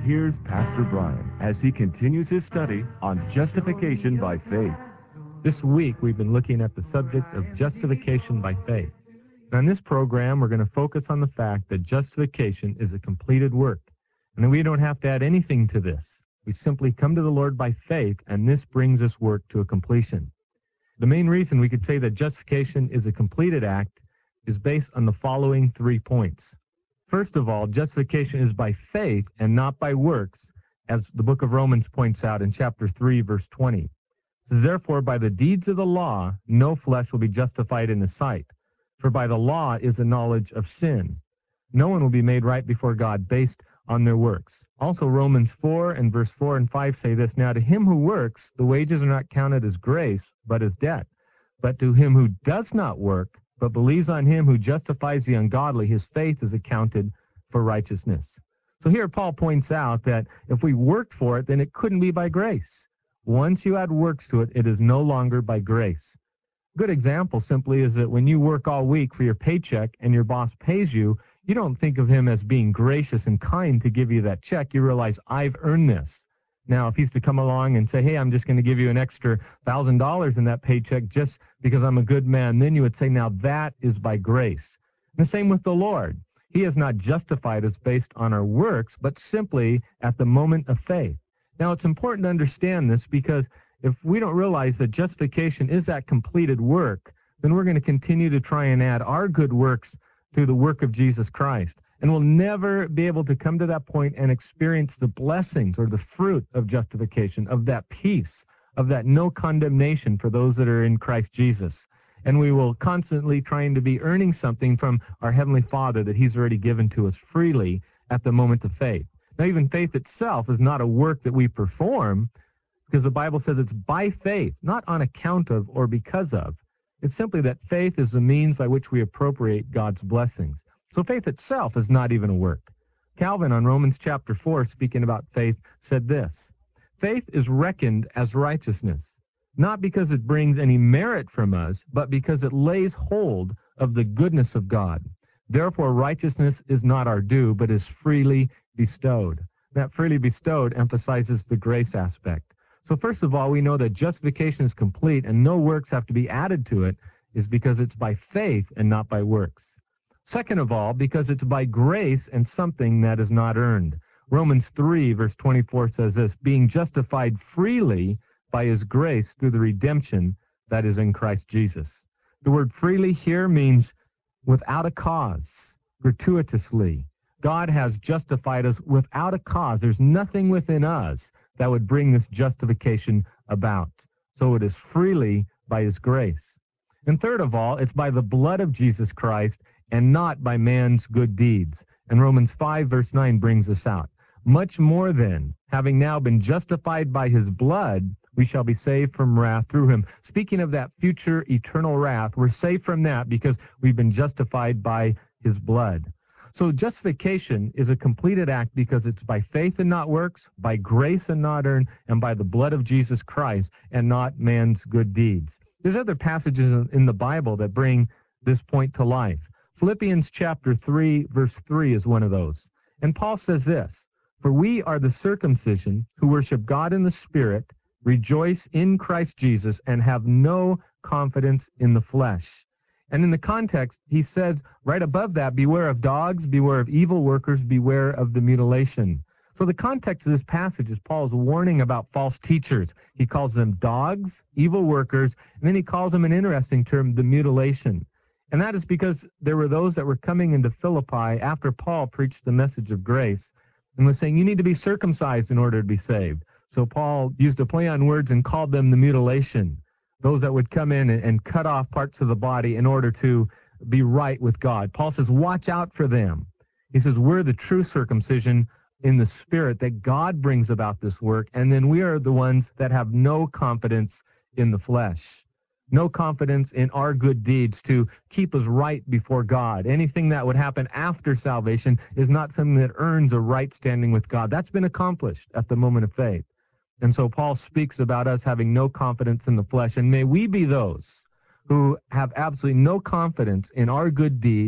Here's Pastor Brian as he continues his study on justification by faith. This week, we've been looking at the subject of justification by faith. And on this program, we're going to focus on the fact that justification is a completed work, and that we don't have to add anything to this. We simply come to the Lord by faith, and this brings this work to a completion. The main reason we could say that justification is a completed act is based on the following 3 points. First of all, justification is by faith and not by works, as the book of Romans points out in chapter 3, verse 20. It says, therefore, by the deeds of the law, no flesh will be justified in his sight, for by the law is the knowledge of sin. No one will be made right before God based on their works. Also, Romans 4 and verse 4 and 5 say this, now to him who works, the wages are not counted as grace, but as debt. But to him who does not work, but believes on him who justifies the ungodly, his faith is accounted for righteousness. So here Paul points out that if we worked for it, then it couldn't be by grace. Once you add works to it, it is no longer by grace. A good example simply is that when you work all week for your paycheck and your boss pays you, you don't think of him as being gracious and kind to give you that check. You realize, I've earned this. Now, if he's to come along and say, hey, I'm just going to give you an extra $1,000 in that paycheck just because I'm a good man, then you would say, now that is by grace. And the same with the Lord. He has not justified us based on our works, but simply at the moment of faith. Now, it's important to understand this because if we don't realize that justification is that completed work, then we're going to continue to try and add our good works to the work of Jesus Christ. And we'll never be able to come to that point and experience the blessings or the fruit of justification, of that peace, of that no condemnation for those that are in Christ Jesus. And we will constantly trying to be earning something from our Heavenly Father that He's already given to us freely at the moment of faith. Now, even faith itself is not a work that we perform, because the Bible says it's by faith, not on account of or because of. It's simply that faith is the means by which we appropriate God's blessings. So faith itself is not even a work. Calvin on Romans chapter 4, speaking about faith, said this, faith is reckoned as righteousness, not because it brings any merit from us, but because it lays hold of the goodness of God. Therefore, righteousness is not our due, but is freely bestowed. That freely bestowed emphasizes the grace aspect. So first of all, we know that justification is complete and no works have to be added to it, is because it's by faith and not by works. Second of all, because it's by grace and something that is not earned. Romans 3, verse 24 says this, being justified freely by his grace through the redemption that is in Christ Jesus. The word freely here means without a cause, gratuitously. God has justified us without a cause. There's nothing within us that would bring this justification about. So it is freely by his grace. And third of all, it's by the blood of Jesus Christ and not by man's good deeds. And Romans 5, verse 9 brings this out. Much more then, having now been justified by his blood, we shall be saved from wrath through him. Speaking of that future eternal wrath, we're saved from that because we've been justified by his blood. So justification is a completed act because it's by faith and not works, by grace and not earned, and by the blood of Jesus Christ and not man's good deeds. There's other passages in the Bible that bring this point to life. Philippians chapter 3, verse 3 is one of those. And Paul says this, for we are the circumcision who worship God in the Spirit, rejoice in Christ Jesus, and have no confidence in the flesh. And in the context, he says right above that, beware of dogs, beware of evil workers, beware of the mutilation. So the context of this passage is Paul's warning about false teachers. He calls them dogs, evil workers, and then he calls them an interesting term, the mutilation. And that is because there were those that were coming into Philippi after Paul preached the message of grace and was saying, you need to be circumcised in order to be saved. So Paul used a play on words and called them the mutilation, those that would come in and cut off parts of the body in order to be right with God. Paul says, watch out for them. He says, we're the true circumcision in the Spirit, that God brings about this work, and then we are the ones that have no confidence in the flesh. No confidence in our good deeds to keep us right before God. Anything that would happen after salvation is not something that earns a right standing with God. That's been accomplished at the moment of faith. And so Paul speaks about us having no confidence in the flesh. And may we be those who have absolutely no confidence in our good deeds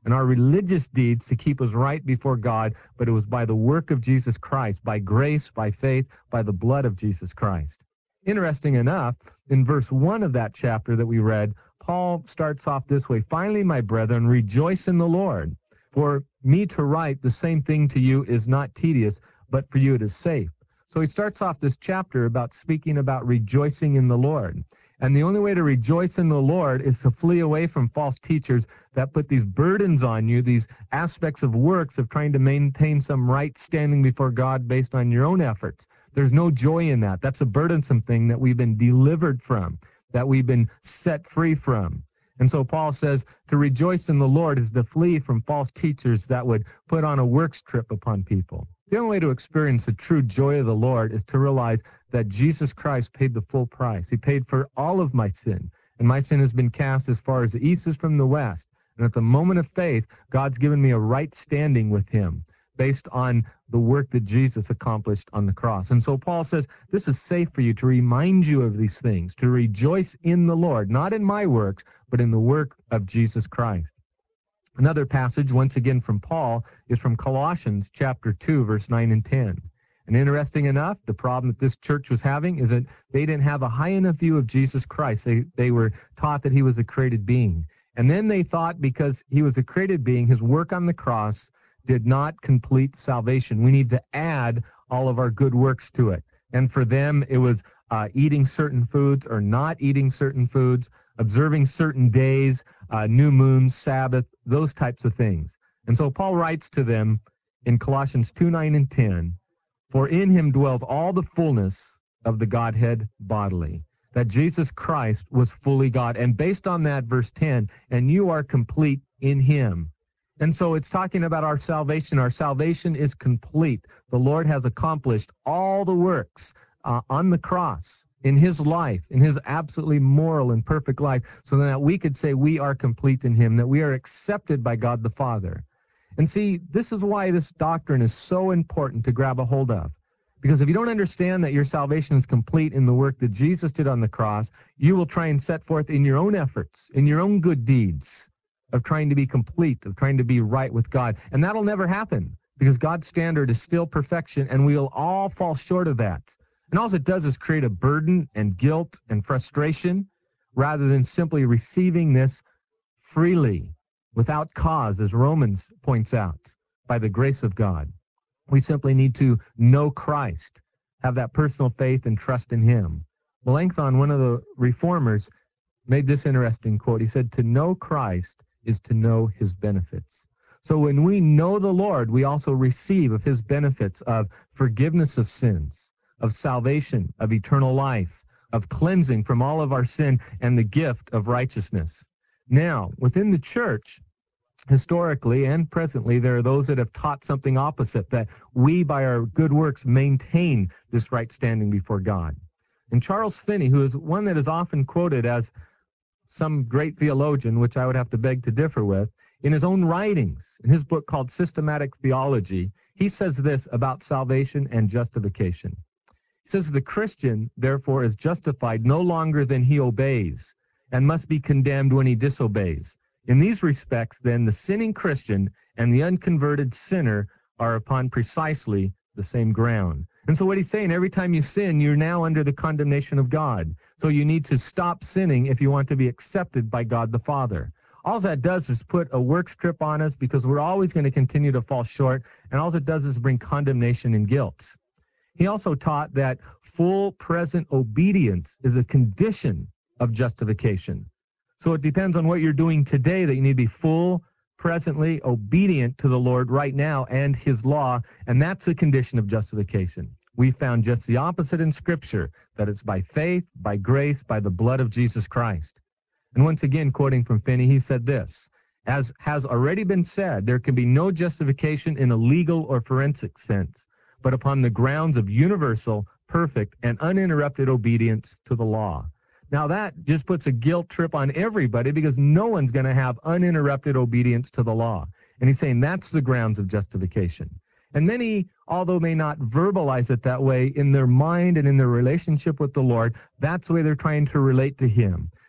and our religious deeds to keep us right before God, but it was by the work of Jesus Christ, by grace, by faith, by the blood of Jesus Christ. Interesting enough, in verse 1 of that chapter that we read, Paul starts off this way, "Finally, my brethren, rejoice in the Lord. For me to write the same thing to you is not tedious, but for you it is safe." So he starts off this chapter about speaking about rejoicing in the Lord. And the only way to rejoice in the Lord is to flee away from false teachers that put these burdens on you, these aspects of works of trying to maintain some right standing before God based on your own efforts. There's no joy in that. That's a burdensome thing that we've been delivered from, that we've been set free from. And so Paul says to rejoice in the Lord is to flee from false teachers that would put on a works trip upon people. The only way to experience the true joy of the Lord is to realize that Jesus Christ paid the full price. He paid for all of my sin, and my sin has been cast as far as the east is from the west. And at the moment of faith, God's given me a right standing with him based on the work that Jesus accomplished on the cross. And so Paul says, this is safe for you to remind you of these things, to rejoice in the Lord, not in my works, but in the work of Jesus Christ. Another passage, once again from Paul, is from Colossians chapter 2, verse 9 and 10. And interesting enough, the problem that this church was having is that they didn't have a high enough view of Jesus Christ. They were taught that he was a created being. And then they thought because he was a created being, his work on the cross did not complete salvation. We need to add all of our good works to it. And for them, it was eating certain foods or not eating certain foods, observing certain days, new moons, Sabbath, those types of things. And so Paul writes to them in Colossians 2, 9 and 10, "For in him dwells all the fullness of the Godhead bodily." That Jesus Christ was fully God. And based on that, verse 10, "And you are complete in him." And so it's talking about our salvation. Our salvation is complete. The Lord has accomplished all the works on the cross, in his life, in his absolutely moral and perfect life, so that we could say we are complete in him, that we are accepted by God the Father. And see, this is why this doctrine is so important to grab a hold of. Because if you don't understand that your salvation is complete in the work that Jesus did on the cross, you will try and set forth in your own efforts, in your own good deeds, of trying to be complete, of trying to be right with God. And that'll never happen, because God's standard is still perfection, and we'll all fall short of that. And all it does is create a burden and guilt and frustration, rather than simply receiving this freely, without cause, as Romans points out, by the grace of God. We simply need to know Christ, have that personal faith and trust in him. Melanchthon, one of the reformers, made this interesting quote. He said, "To know Christ is to know his benefits." So when we know the Lord, we also receive of his benefits of forgiveness of sins, of salvation, of eternal life, of cleansing from all of our sin, and the gift of righteousness. Now, within the church, historically and presently, there are those that have taught something opposite, that we, by our good works, maintain this right standing before God. And Charles Finney, who is one that is often quoted as some great theologian, which I would have to beg to differ with, in his own writings, in his book called Systematic Theology, he says this about salvation and justification. He says, "The Christian, therefore, is justified no longer than he obeys, and must be condemned when he disobeys. In these respects, then, the sinning Christian and the unconverted sinner are upon precisely the same ground." And so what he's saying, every time you sin, you're now under the condemnation of God. So you need to stop sinning if you want to be accepted by God the Father. All that does is put a works trip on us, because we're always going to continue to fall short, and all it does is bring condemnation and guilt. He also taught that full present obedience is a condition of justification. So it depends on what you're doing today that you need to be full, presently obedient to the Lord right now and his law, and that's a condition of justification. We found just the opposite in Scripture, that it's by faith, by grace, by the blood of Jesus Christ. And once again, quoting from Finney, he said this, "As has already been said, there can be no justification in a legal or forensic sense, but upon the grounds of universal, perfect, and uninterrupted obedience to the law." Now that just puts a guilt trip on everybody, because no one's going to have uninterrupted obedience to the law. And he's saying that's the grounds of justification. And many, although may not verbalize it that way, in their mind and in their relationship with the Lord, that's the way they're trying to relate to him.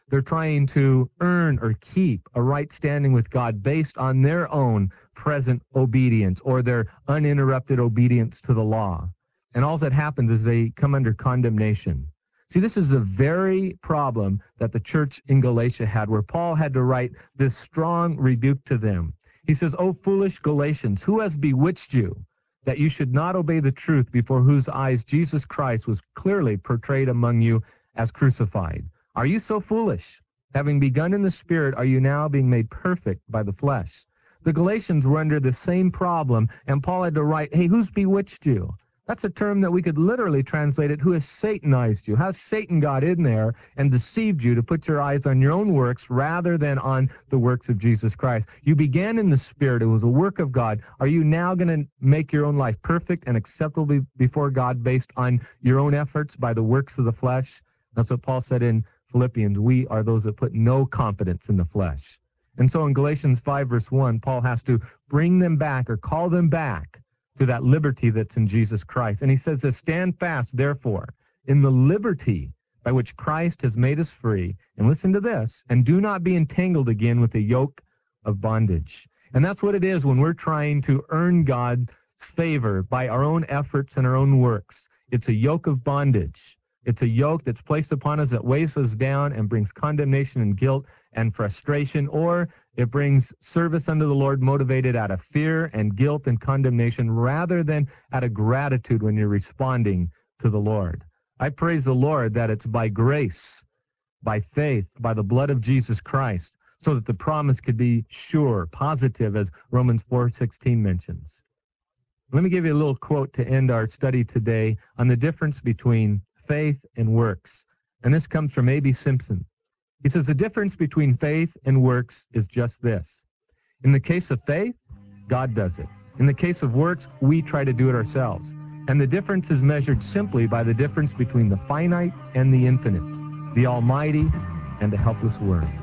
They're trying to earn or keep a right standing with God based on their own present obedience or their uninterrupted obedience to the law. And all that happens is they come under condemnation. See, this is a very problem that the church in Galatia had, where Paul had to write this strong rebuke to them. He says, "O foolish Galatians, who has bewitched you that you should not obey the truth, before whose eyes Jesus Christ was clearly portrayed among you as crucified? Are you so foolish? Having begun in the Spirit, are you now being made perfect by the flesh?" The Galatians were under the same problem, and Paul had to write, hey, who's bewitched you? That's a term that we could literally translate it, who has Satanized you? How's Satan got in there and deceived you to put your eyes on your own works rather than on the works of Jesus Christ? You began in the Spirit. It was a work of God. Are you now going to make your own life perfect and acceptable before God based on your own efforts by the works of the flesh? That's what Paul said in Philippians. We are those that put no confidence in the flesh. And so in Galatians 5, verse 1, Paul has to bring them back or call them back to that liberty that's in Jesus Christ. And he says this, "Stand fast, therefore, in the liberty by which Christ has made us free." And listen to this, "and do not be entangled again with the yoke of bondage." And that's what it is when we're trying to earn God's favor by our own efforts and our own works. It's a yoke of bondage. It's a yoke that's placed upon us that weighs us down and brings condemnation and guilt and frustration, or it brings service unto the Lord motivated out of fear and guilt and condemnation rather than out of gratitude when you're responding to the Lord. I praise the Lord that it's by grace, by faith, by the blood of Jesus Christ, so that the promise could be sure, positive, as Romans 4:16 mentions. Let me give you a little quote to end our study today on the difference between faith and works. And this comes from A.B. Simpson. He says, "The difference between faith and works is just this. In the case of faith, God does it. In the case of works, we try to do it ourselves. And the difference is measured simply by the difference between the finite and the infinite, the almighty and the helpless worm."